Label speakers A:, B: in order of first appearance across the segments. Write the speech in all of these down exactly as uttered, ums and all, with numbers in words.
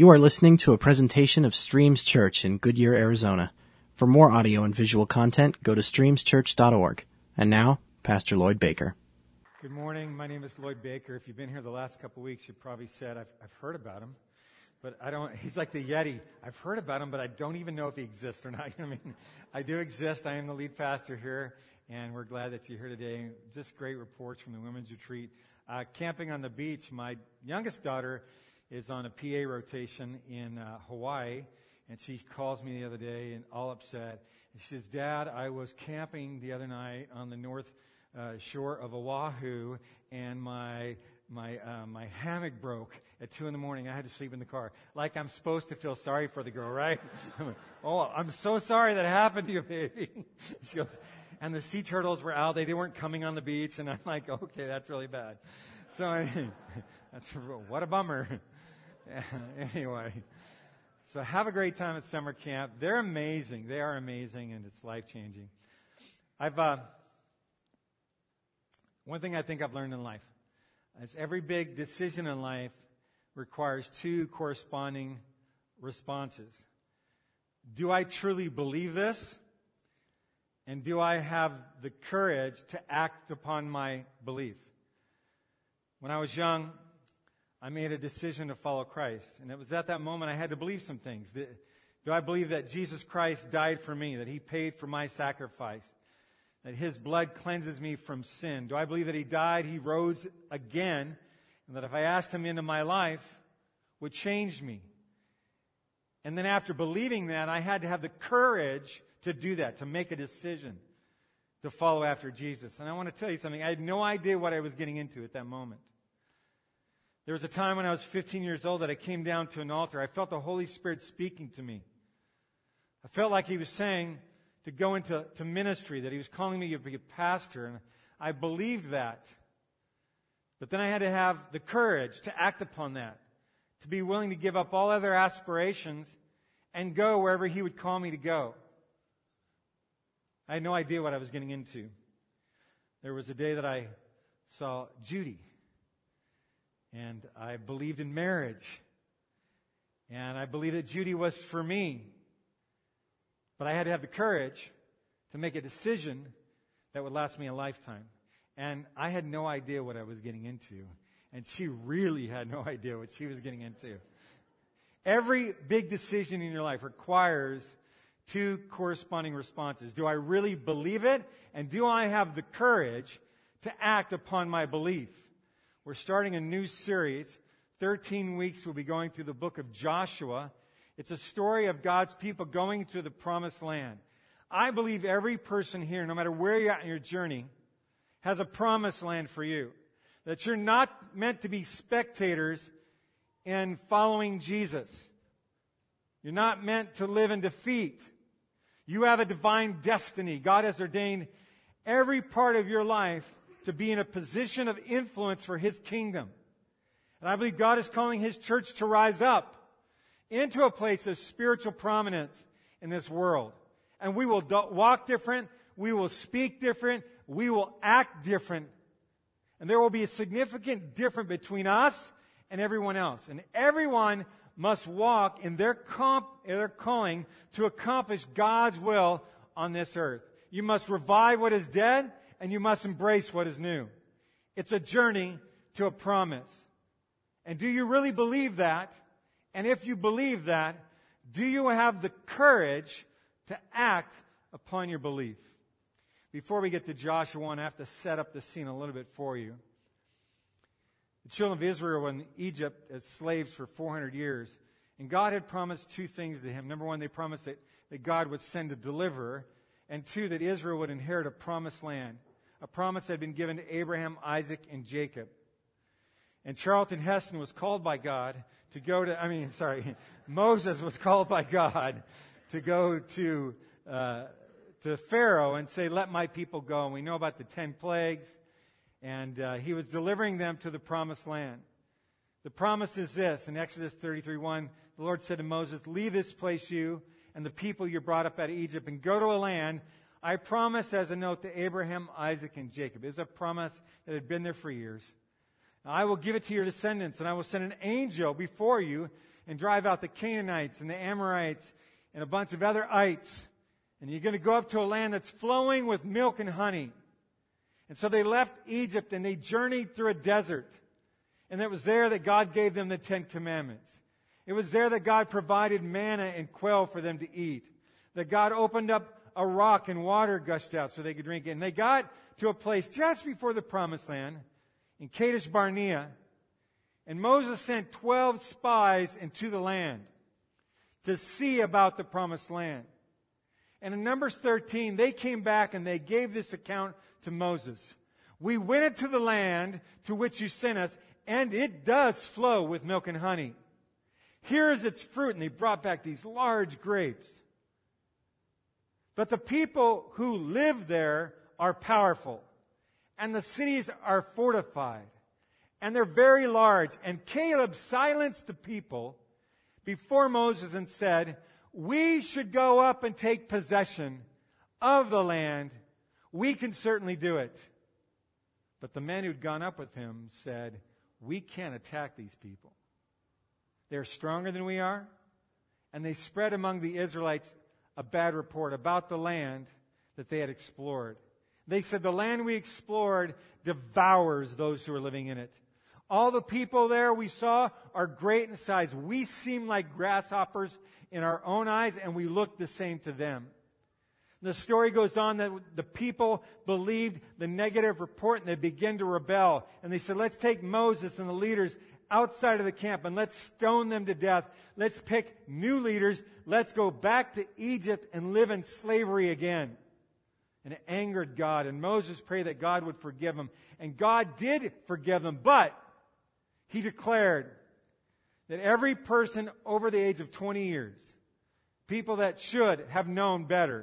A: You are listening to a presentation of Streams Church in Goodyear, Arizona. For more audio and visual content, go to streams church dot org. And now, Pastor Lloyd Baker.
B: Good morning. My name is Lloyd Baker. If you've been here the last couple of weeks, you've probably said, I've, I've heard about him, but I don't, he's like the Yeti. I've heard about him, but I don't even know if he exists or not. I mean, I do exist. I am the lead pastor here, and we're glad that you're here today. Just great reports from the women's retreat. Uh, camping on the beach, my youngest daughter is on a P A rotation in uh, Hawaii, and she calls me the other day and all upset. And she says, Dad, I was camping the other night on the north uh, shore of Oahu, and my my uh, my hammock broke at two in the morning. I had to sleep in the car. Like I'm supposed to feel sorry for the girl, right? Oh, I'm so sorry that happened to you, baby. She goes, and the sea turtles were out. They, they weren't coming on the beach, and I'm like, okay, that's really bad. So anyway, that's what a bummer. Anyway, so have a great time at summer camp. They're amazing. They are amazing, and it's life-changing. I've uh, one thing I think I've learned in life is every big decision in life requires two corresponding responses. Do I truly believe this? And do I have the courage to act upon my belief? When I was young, I made a decision to follow Christ. And it was at that moment I had to believe some things. Do I believe that Jesus Christ died for me, that He paid for my sacrifice, that His blood cleanses me from sin? Do I believe that He died, He rose again, and that if I asked Him into my life, would change me? And then after believing that, I had to have the courage to do that, to make a decision to follow after Jesus. And I want to tell you something. I had no idea what I was getting into at that moment. There was a time when I was fifteen years old that I came down to an altar. I felt the Holy Spirit speaking to me. I felt like He was saying to go into to ministry, that He was calling me to be a pastor, and I believed that. But then I had to have the courage to act upon that, to be willing to give up all other aspirations and go wherever He would call me to go. I had no idea what I was getting into. There was a day that I saw Judy, and I believed in marriage, and I believed that Judy was for me. But I had to have the courage to make a decision that would last me a lifetime. And I had no idea what I was getting into, and she really had no idea what she was getting into. Every big decision in your life requires two corresponding responses. Do I really believe it? And do I have the courage to act upon my belief? We're starting a new series. thirteen weeks we'll be going through the book of Joshua. It's a story of God's people going to the promised land. I believe every person here, no matter where you're at in your journey, has a promised land for you. That you're not meant to be spectators in following Jesus. You're not meant to live in defeat. You have a divine destiny. God has ordained every part of your life to be in a position of influence for His kingdom. And I believe God is calling His church to rise up into a place of spiritual prominence in this world. And we will do- walk different. We will speak different. We will act different. And there will be a significant difference between us and everyone else. And everyone must walk in their, comp- their calling to accomplish God's will on this earth. You must revive what is dead, and you must embrace what is new. It's a journey to a promise. And do you really believe that? And if you believe that, do you have the courage to act upon your belief? Before we get to Joshua one, I have to set up the scene a little bit for you. The children of Israel were in Egypt as slaves for four hundred years. And God had promised two things to him. Number one, they promised that, that God would send a deliverer. And two, that Israel would inherit a promised land. A promise that had been given to Abraham, Isaac, and Jacob. And Charlton Heston was called by God to go to, I mean, sorry, Moses was called by God to go to, uh, to Pharaoh and say, let my people go. And we know about the ten plagues. And uh, he was delivering them to the promised land. The promise is this, in Exodus thirty-three one, the Lord said to Moses, leave this place, you and the people you brought up out of Egypt, and go to a land I promise as a note to Abraham, Isaac, and Jacob. It's a promise that had been there for years. I will give it to your descendants, and I will send an angel before you, and drive out the Canaanites and the Amorites and a bunch of other ites. And you're going to go up to a land that's flowing with milk and honey. And so they left Egypt and they journeyed through a desert. And it was there that God gave them the Ten Commandments. It was there that God provided manna and quail for them to eat. That God opened up a rock and water gushed out so they could drink it. And they got to a place just before the Promised Land in Kadesh Barnea. And Moses sent twelve spies into the land to see about the Promised Land. And in Numbers thirteen, they came back and they gave this account to Moses. We went into the land to which you sent us, and it does flow with milk and honey. Here is its fruit. And they brought back these large grapes. But the people who live there are powerful. And the cities are fortified. And they're very large. And Caleb silenced the people before Moses and said, we should go up and take possession of the land. We can certainly do it. But the men who'd gone up with him said, we can't attack these people. They're stronger than we are. And they spread among the Israelites a bad report about the land that they had explored. They said, the land we explored devours those who are living in it. All the people there we saw are great in size. We seem like grasshoppers in our own eyes, and we look the same to them. The story goes on that the people believed the negative report, and they began to rebel. And they said, let's take Moses and the leaders outside of the camp and let's stone them to death. Let's pick new leaders. Let's go back to Egypt and live in slavery again. And it angered God. And Moses prayed that God would forgive them. And God did forgive them. But he declared that every person over the age of twenty years, people that should have known better,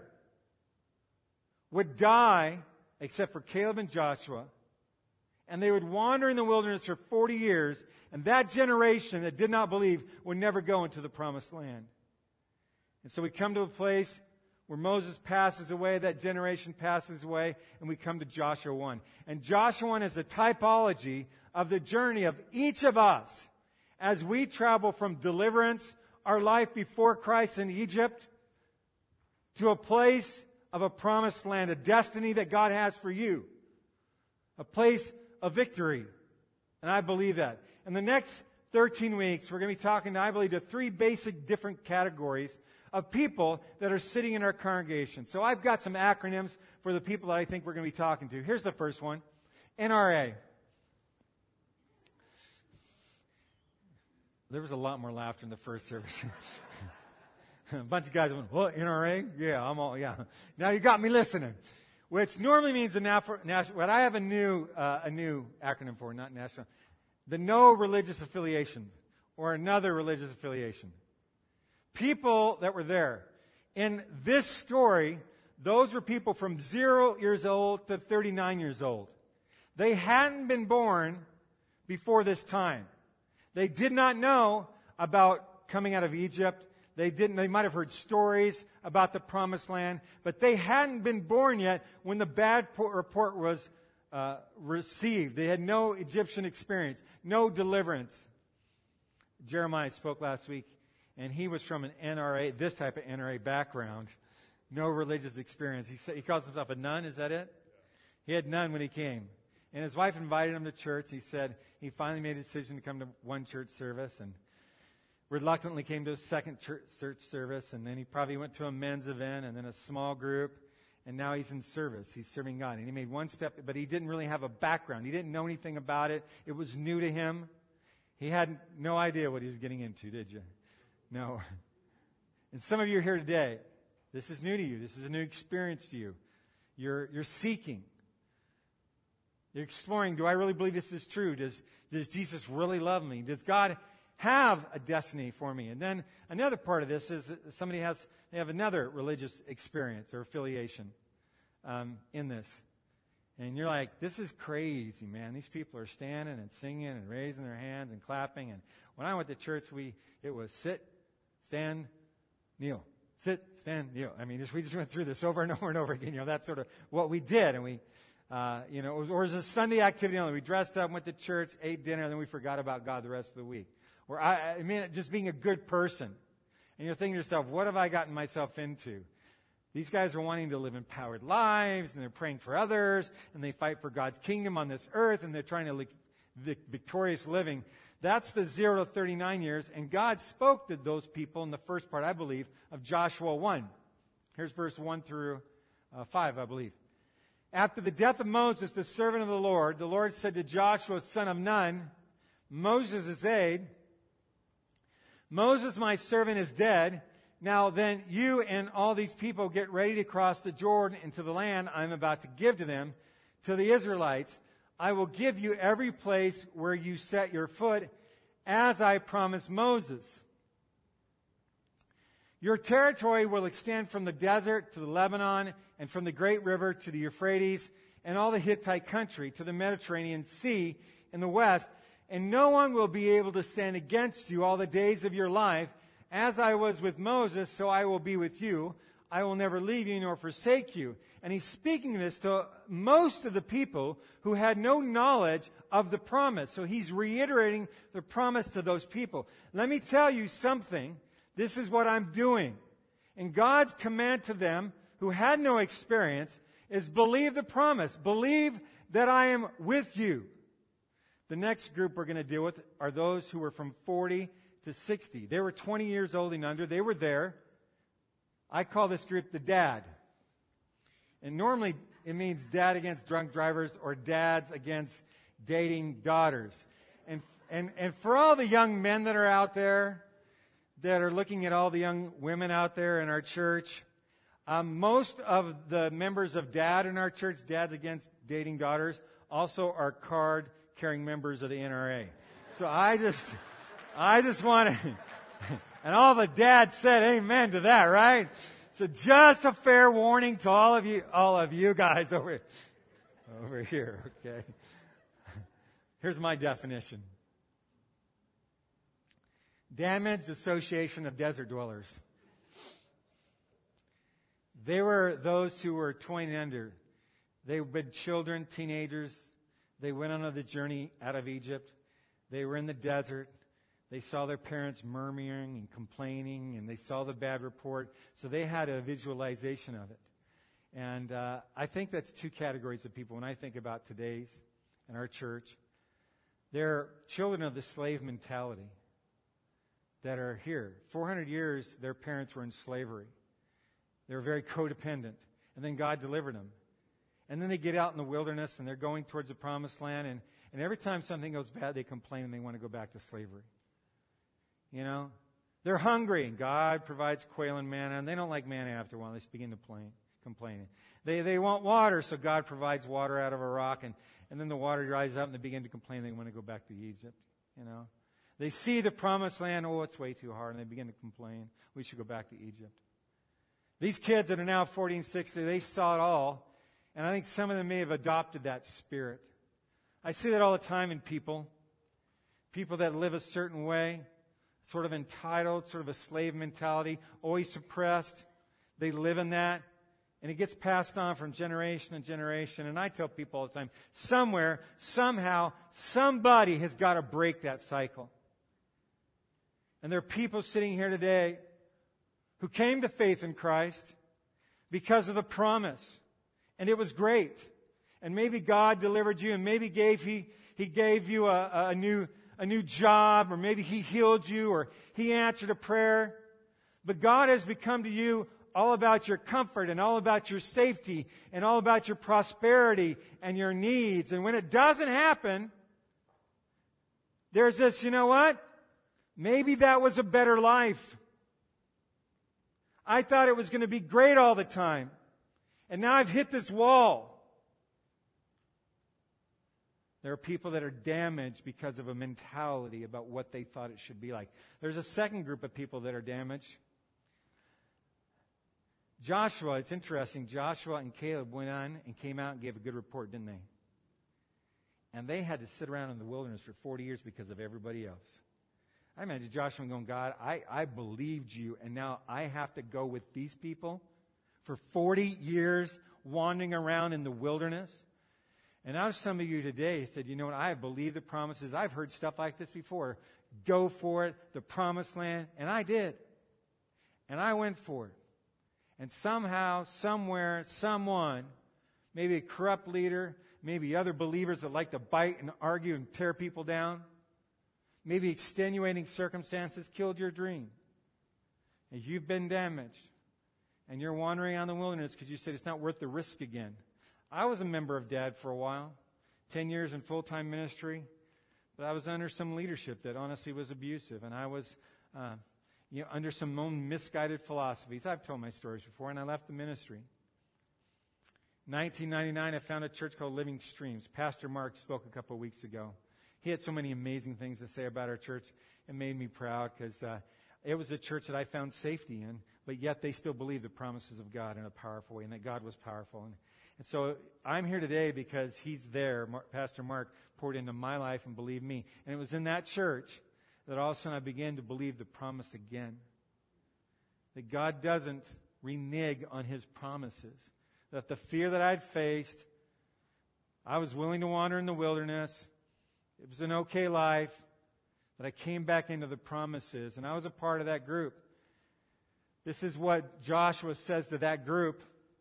B: would die except for Caleb and Joshua. And they would wander in the wilderness for forty years. And that generation that did not believe would never go into the Promised Land. And so we come to a place where Moses passes away, that generation passes away, and we come to Joshua one. And Joshua one is a typology of the journey of each of us as we travel from deliverance, our life before Christ in Egypt, to a place of a promised land, a destiny that God has for you. A place of victory. And I believe that. In the next thirteen weeks, we're going to be talking, I believe, to three basic different categories of people that are sitting in our congregation. So I've got some acronyms for the people that I think we're going to be talking to. Here's the first one. N R A. There was a lot more laughter in the first service. A bunch of guys went, what, N R A? Yeah, I'm all, yeah. Now you got me listening. Which normally means the national, what I have a new, uh, a new acronym for, not national. The no religious affiliation, or another religious affiliation. People that were there. In this story, those were people from zero years old to thirty-nine years old. They hadn't been born before this time. They did not know about coming out of Egypt. They didn't, they might have heard stories about the Promised Land, but they hadn't been born yet when the bad report was uh, received. They had no Egyptian experience, no deliverance. Jeremiah spoke last week, and he was from an N R A, this type of N R A background, no religious experience. He said, he calls himself a nun, is that it? He had none when he came. And his wife invited him to church. He said he finally made a decision to come to one church service, and reluctantly came to a second church service, and then he probably went to a men's event, and then a small group, and now he's in service. He's serving God. And he made one step, but he didn't really have a background. He didn't know anything about it. It was new to him. He had no idea what he was getting into, did you? No. And some of you are here today. This is new to you. This is a new experience to you. You're, you're seeking. You're exploring, do I really believe this is true? Does, does Jesus really love me? Does God have a destiny for me? And then another part of this is that somebody has, they have another religious experience or affiliation um, in this. And you're like, this is crazy, man. These people are standing and singing and raising their hands and clapping. And when I went to church, we it was sit, stand, kneel. Sit, stand, kneel. I mean, just, we just went through this over and over and over again. You know, that's sort of what we did. And we, uh, you know, it was, or it was a Sunday activity only. We dressed up, went to church, ate dinner, and then we forgot about God the rest of the week. Or I, I mean, just being a good person. And you're thinking to yourself, what have I gotten myself into? These guys are wanting to live empowered lives, and they're praying for others, and they fight for God's kingdom on this earth, and they're trying to live victorious living. That's the zero to thirty-nine years, and God spoke to those people in the first part, I believe, of Joshua one. Here's verse one through uh, five, I believe. After the death of Moses, the servant of the Lord, the Lord said to Joshua, son of Nun, Moses' aide, Moses, my servant, is dead. Now then, you and all these people get ready to cross the Jordan into the land I'm about to give to them, to the Israelites. I will give you every place where you set your foot, as I promised Moses. Your territory will extend from the desert to the Lebanon, and from the great river to the Euphrates, and all the Hittite country to the Mediterranean Sea in the west. And no one will be able to stand against you all the days of your life. As I was with Moses, so I will be with you. I will never leave you nor forsake you. And he's speaking this to most of the people who had no knowledge of the promise. So he's reiterating the promise to those people. Let me tell you something. This is what I'm doing. And God's command to them who had no experience is believe the promise. Believe that I am with you. The next group we're going to deal with are those who were from forty to sixty. They were twenty years old and under. They were there. I call this group the dad. And normally it means dad against drunk drivers or dads against dating daughters. And, and, and for all the young men that are out there, that are looking at all the young women out there in our church, um, most of the members of DAD in our church, Dads Against Dating Daughters, also are card-carrying members of the N R A. So I just, I just want to, and all the dads said amen to that, right? So just a fair warning to all of you, all of you guys over, over here, okay? Here's my definition. Damaged association of desert dwellers. They were those who were twenty and under. They were children, teenagers. They went on the journey out of Egypt. They were in the desert. They saw their parents murmuring and complaining, and they saw the bad report. So they had a visualization of it. And uh, I think that's two categories of people when I think about today's and our church. They're children of the slave mentality that are here. four hundred years, their parents were in slavery. They were very codependent. And then God delivered them. And then they get out in the wilderness, and they're going towards the promised land. And, and every time something goes bad, they complain, and they want to go back to slavery. You know? They're hungry, and God provides quail and manna. And they don't like manna after a while. They just begin to plain, complain. They, they want water, so God provides water out of a rock. And, and then the water dries up, and they begin to complain. They want to go back to Egypt. You know? They see the promised land. Oh, it's way too hard. And they begin to complain. We should go back to Egypt. These kids that are now forty and sixty, they saw it all. And I think some of them may have adopted that spirit. I see that all the time in people. People that live a certain way, sort of entitled, sort of a slave mentality, always suppressed. They live in that. And it gets passed on from generation to generation. And I tell people all the time, somewhere, somehow, somebody has got to break that cycle. And there are people sitting here today who came to faith in Christ because of the promise. And it was great. And maybe God delivered you, and maybe gave he, he gave you a, a, new, a new job, or maybe He healed you, or He answered a prayer. But God has become to you all about your comfort, and all about your safety, and all about your prosperity and your needs. And when it doesn't happen, there's this, you know what? Maybe that was a better life. I thought it was going to be great all the time. And now I've hit this wall. There are people that are damaged because of a mentality about what they thought it should be like. There's a second group of people that are damaged. Joshua, it's interesting. Joshua and Caleb went on and came out and gave a good report, didn't they? And they had to sit around in the wilderness for forty years because of everybody else. I imagine Joshua going, God, I, I believed you, and now I have to go with these people for forty years wandering around in the wilderness. And now some of you today said, you know what, I have believed the promises. I've heard stuff like this before. go for it, the promised land. And I did. And I went for it. And somehow, somewhere, someone, maybe a corrupt leader, maybe other believers that like to bite and argue and tear people down, maybe extenuating circumstances killed your dream. And you've been damaged. And you're wandering out in the wilderness because you said it's not worth the risk again. I was a member of D A D for a while, ten years in full-time ministry, but I was under some leadership that honestly was abusive, and I was uh, you know, under some own misguided philosophies. I've told my stories before, and I left the ministry. nineteen ninety-nine, I found a church called Living Streams. Pastor Mark spoke a couple of weeks ago. He had so many amazing things to say about our church. It made me proud because uh, it was a church that I found safety in, but yet they still believed the promises of God in a powerful way, and that God was powerful. And, and so I'm here today because he's there. Mar- Pastor Mark poured into my life and believed me. And it was in that church that all of a sudden I began to believe the promise again. That God doesn't renege on his promises. That the fear that I'd faced, I was willing to wander in the wilderness. It was an okay life. But I came back into the promises, and I was a part of that group. This is what Joshua says to that group.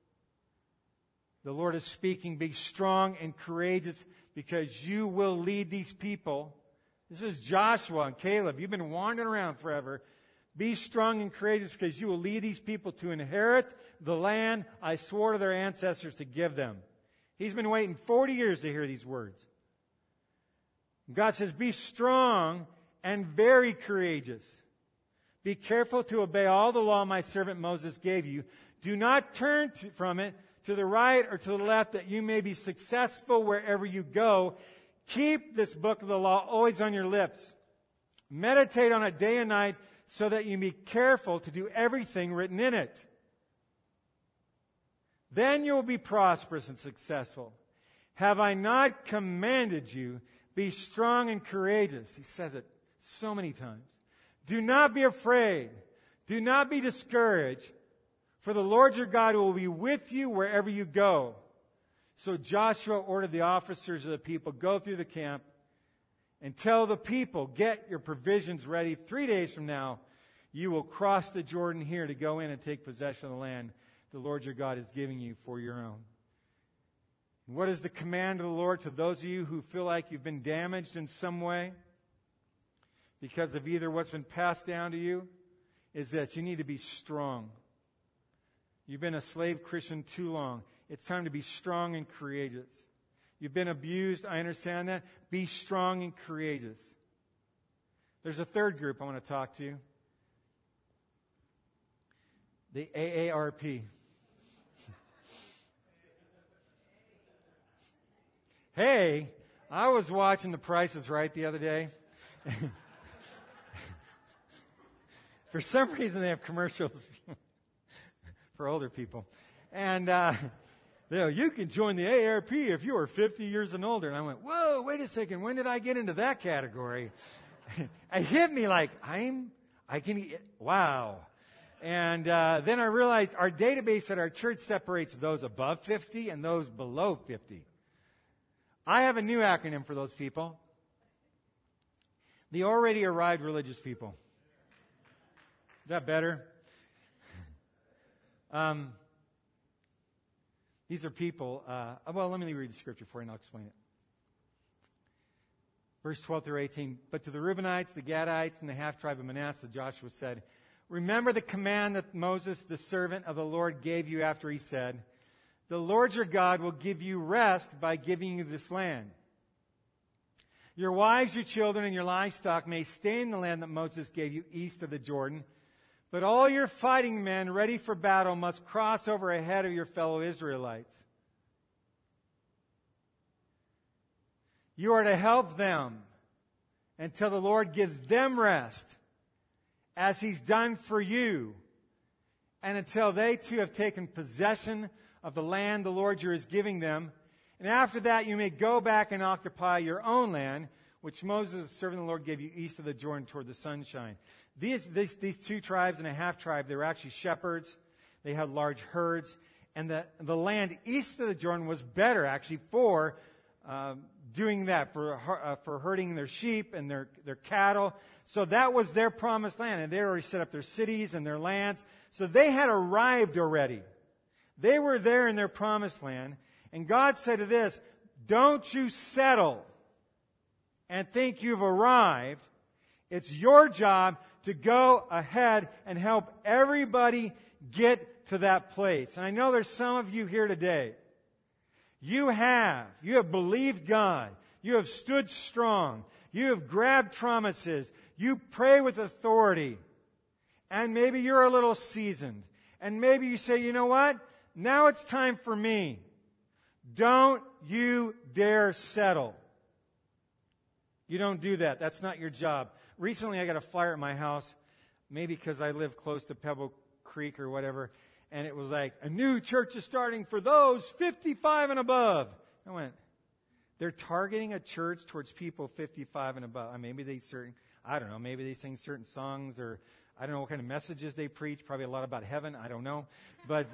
B: The Lord is speaking, be strong and courageous because you will lead these people. This is Joshua and Caleb. You've been wandering around forever. Be strong and courageous because you will lead these people to inherit the land I swore to their ancestors to give them. He's been waiting forty years to hear these words. God says, be strong and very courageous. Be careful to obey all the law my servant Moses gave you. Do not turn to, from it to the right or to the left that you may be successful wherever you go. Keep this book of the law always on your lips. Meditate on it day and night so that you be careful to do everything written in it. Then you will be prosperous and successful. Have I not commanded you? Be strong and courageous. He says it so many times. Do not be afraid. Do not be discouraged. For the Lord your God will be with you wherever you go. So Joshua ordered the officers of the people, go through the camp and tell the people, get your provisions ready. Three days from now, you will cross the Jordan here to go in and take possession of the land the Lord your God is giving you for your own. And what is the command of the Lord to those of you who feel like you've been damaged in some way because of either what's been passed down to you? Is this: you need to be strong. You've been a slave Christian too long. It's time to be strong and courageous. You've been abused. I understand that. Be strong and courageous. There's a third group I want to talk to. The A A R P. Hey, I was watching The Price is Right the other day. For some reason, they have commercials for older people. And uh, you know, you can join the A A R P if you are fifty years and older. And I went, whoa, wait a second. When did I get into that category? It hit me like, I'm, I can, wow. And uh, then I realized our database at our church separates those above fifty and those below fifty. I have a new acronym for those people. The already arrived religious people. Is that better? Um, these are people, uh, well, let me read the scripture for you and I'll explain it. Verse twelve through eighteen. But to the Reubenites, the Gadites, and the half-tribe of Manasseh, Joshua said, remember the command that Moses, the servant of the Lord, gave you after he said, the Lord your God will give you rest by giving you this land. Your wives, your children, and your livestock may stay in the land that Moses gave you east of the Jordan, but all your fighting men ready for battle must cross over ahead of your fellow Israelites. You are to help them until the Lord gives them rest, as he's done for you, and until they too have taken possession of the land the Lord your is giving them. And after that you may go back and occupy your own land, which Moses, the servant of the Lord, gave you east of the Jordan toward the sunshine. These, these, these two tribes and a half tribe, they were actually shepherds. They had large herds. And the, the land east of the Jordan was better, actually, for uh, doing that, for uh, for herding their sheep and their, their cattle. So that was their promised land. And they already set up their cities and their lands. So they had arrived already. They were there in their promised land. And God said to this, don't you settle and think you've arrived. It's your job to go ahead and help everybody get to that place. And I know there's some of you here today. You have. You have believed God. You have stood strong. You have grabbed promises. You pray with authority. And maybe you're a little seasoned. And maybe you say, you know what? Now it's time for me. Don't you dare settle. You don't do that. That's not your job. Recently I got a flyer at my house, maybe because I live close to Pebble Creek or whatever, and it was like, a new church is starting for those fifty-five and above. I went, they're targeting a church towards people fifty-five and above. Maybe they certain, I don't know, maybe they sing certain songs, or I don't know what kind of messages they preach, probably a lot about heaven, I don't know. But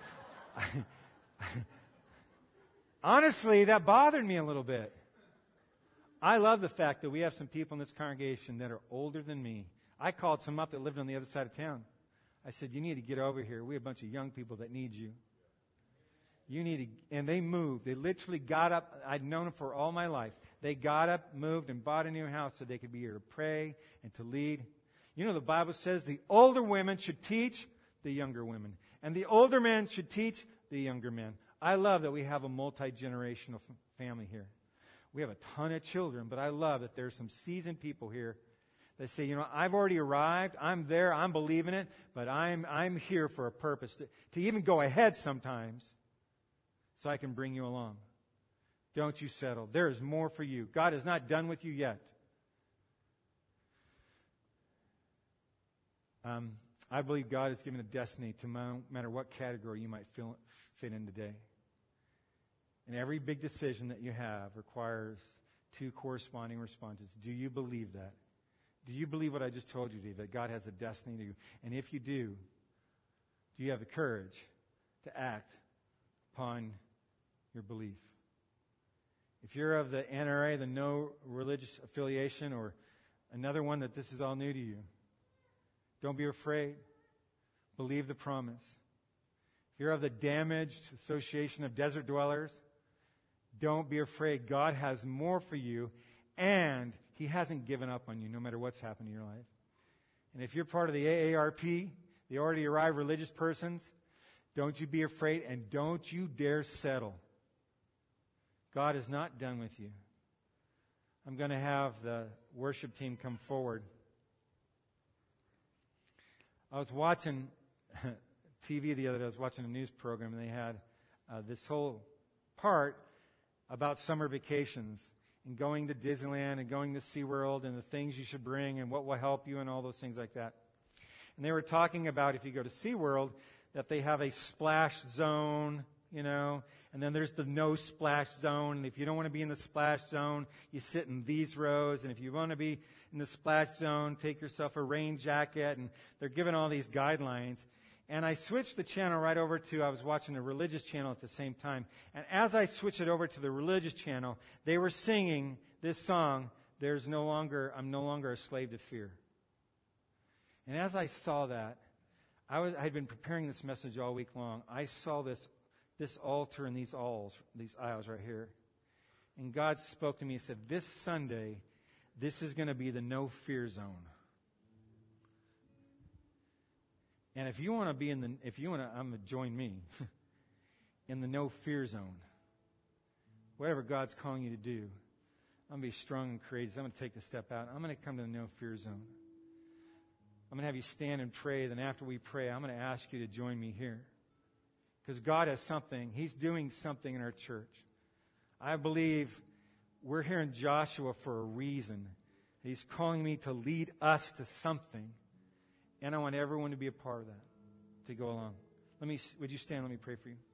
B: honestly, that bothered me a little bit. I love the fact that we have some people in this congregation that are older than me. I called some up that lived on the other side of town. I said, you need to get over here. We have a bunch of young people that need you. You need to, and they moved. They literally got up. I'd known them for all my life. They got up, moved, and bought a new house so they could be here to pray and to lead. You know, the Bible says the older women should teach the younger women, and the older men should teach the younger men. I love that we have a multi-generational f- family here. We have a ton of children, but I love that there's some seasoned people here that say, you know, I've already arrived. I'm there. I'm believing it, but I'm I'm here for a purpose to, to even go ahead sometimes so I can bring you along. Don't you settle. There is more for you. God is not done with you yet. Um, I believe God has given a destiny to no matter what category you might feel, fit in today. And every big decision that you have requires two corresponding responses. Do you believe that? Do you believe what I just told you, Dave, that God has a destiny to you? And if you do, do you have the courage to act upon your belief? If you're of the N R A, the no religious affiliation, or another one that this is all new to you, don't be afraid. Believe the promise. If you're of the damaged association of desert dwellers, don't be afraid. God has more for you, and He hasn't given up on you no matter what's happened in your life. And if you're part of the A A R P, the already arrived religious persons, don't you be afraid, and don't you dare settle. God is not done with you. I'm going to have the worship team come forward. I was watching T V the other day. I was watching a news program, and they had uh, this whole part about summer vacations and going to Disneyland and going to SeaWorld and the things you should bring and what will help you and all those things like that. And they were talking about, if you go to SeaWorld, that they have a splash zone, you know, and then there's the no splash zone. And if you don't want to be in the splash zone, you sit in these rows. And if you want to be in the splash zone, take yourself a rain jacket. And they're giving all these guidelines. And I switched the channel right over to, I was watching the religious channel at the same time. And as I switched it over to the religious channel, they were singing this song, There's no longer, I'm no longer a slave to fear. And as I saw that, I was, I had been preparing this message all week long. I saw this, this altar and these aisles, these aisles right here. And God spoke to me and said, this Sunday, this is going to be the no fear zone. And if you want to be in the, if you want to, I'm going to join me in the no fear zone. Whatever God's calling you to do, I'm going to be strong and courageous. I'm going to take the step out. I'm going to come to the no fear zone. I'm going to have you stand and pray. Then after we pray, I'm going to ask you to join me here. Because God has something. He's doing something in our church. I believe we're here in Joshua for a reason. He's calling me to lead us to something. And I want everyone to be a part of that, to go along. Let me, would you stand? Let me pray for you.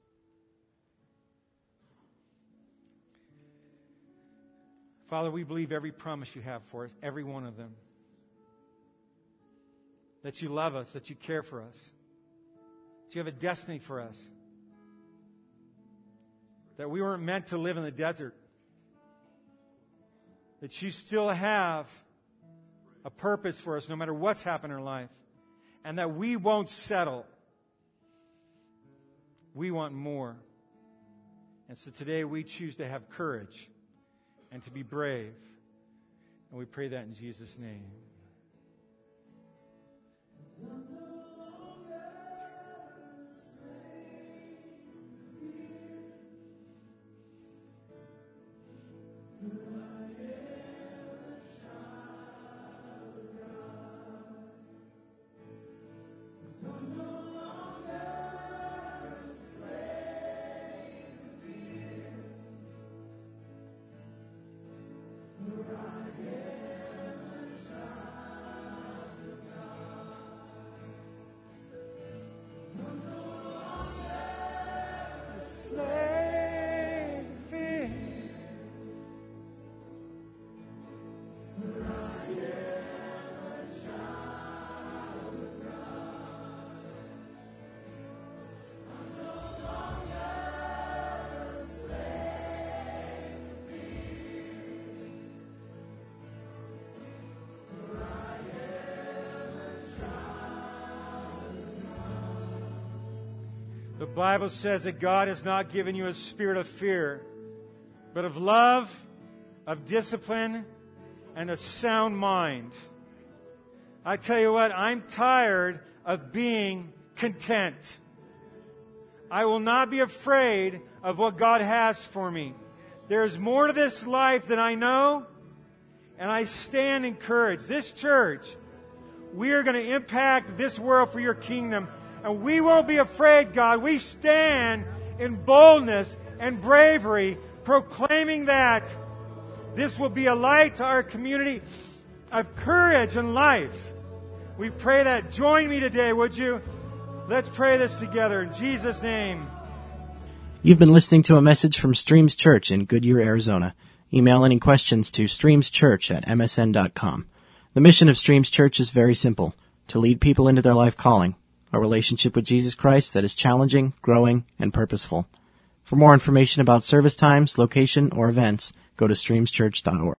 B: Father, we believe every promise you have for us, every one of them. That you love us, that you care for us, that you have a destiny for us. That we weren't meant to live in the desert. that you still have a purpose for us no matter what's happened in our life, and that we won't settle. We want more. And so today we choose to have courage and to be brave. And we pray that in Jesus' name. The Bible says that God has not given you a spirit of fear, but of love, of discipline, and a sound mind. I tell you what, I'm tired of being content. I will not be afraid of what God has for me. There's more to this life than I know, and I stand encouraged. This church, we are going to impact this world for your kingdom. And we won't be afraid, God. We stand in boldness and bravery, proclaiming that this will be a light to our community of courage and life. We pray that. Join me today, would you? Let's pray this together in Jesus' name.
A: You've been listening to a message from Streams Church in Goodyear, Arizona. Email any questions to streamschurch at m s n dot com. The mission of Streams Church is very simple: to lead people into their life calling, a relationship with Jesus Christ that is challenging, growing, and purposeful. For more information about service times, location, or events, go to streams church dot org.